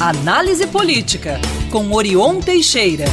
Análise Política, com Orion Teixeira.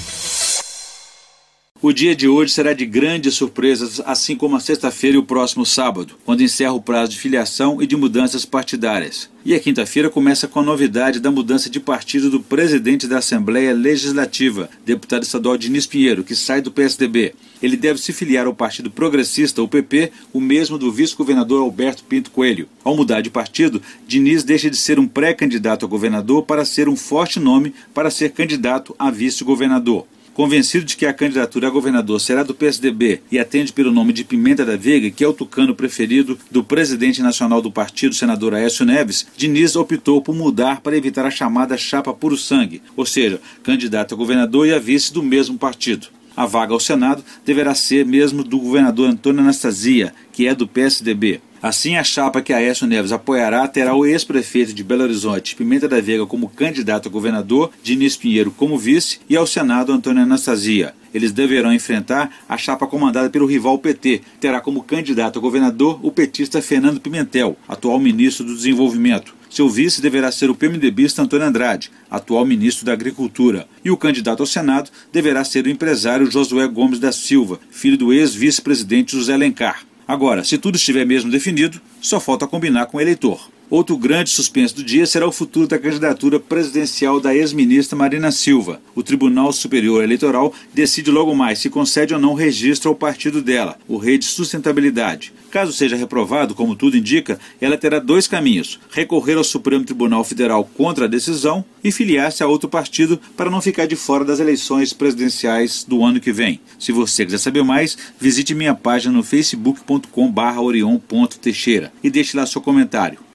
O dia de hoje será de grandes surpresas, assim como a sexta-feira e o próximo sábado, quando encerra o prazo de filiação e de mudanças partidárias. E a quinta-feira começa com a novidade da mudança de partido do presidente da Assembleia Legislativa, deputado estadual Diniz Pinheiro, que sai do PSDB. Ele deve se filiar ao Partido Progressista, o PP, o mesmo do vice-governador Alberto Pinto Coelho. Ao mudar de partido, Diniz deixa de ser um pré-candidato a governador para ser um forte nome para ser candidato a vice-governador. Convencido de que a candidatura a governador será do PSDB e atende pelo nome de Pimenta da Veiga, que é o tucano preferido do presidente nacional do partido, senador Aécio Neves, Diniz optou por mudar para evitar a chamada chapa puro sangue, ou seja, candidato a governador e a vice do mesmo partido. A vaga ao Senado deverá ser mesmo do governador Antônio Anastasia, que é do PSDB. Assim, a chapa que Aécio Neves apoiará terá o ex-prefeito de Belo Horizonte, Pimenta da Veiga, como candidato a governador, Diniz Pinheiro como vice e ao Senado Antônio Anastasia. Eles deverão enfrentar a chapa comandada pelo rival PT, que terá como candidato a governador o petista Fernando Pimentel, atual ministro do Desenvolvimento. Seu vice deverá ser o PMDBista Antônio Andrade, atual ministro da Agricultura. E o candidato ao Senado deverá ser o empresário Josué Gomes da Silva, filho do ex-vice-presidente José Alencar. Agora, se tudo estiver mesmo definido, só falta combinar com o eleitor. Outro grande suspense do dia será o futuro da candidatura presidencial da ex-ministra Marina Silva. O Tribunal Superior Eleitoral decide logo mais se concede ou não registro ao partido dela, o Rede Sustentabilidade. Caso seja reprovado, como tudo indica, ela terá dois caminhos: recorrer ao Supremo Tribunal Federal contra a decisão e filiar-se a outro partido para não ficar de fora das eleições presidenciais do ano que vem. Se você quiser saber mais, visite minha página no facebook.com/orion.teixeira e deixe lá seu comentário.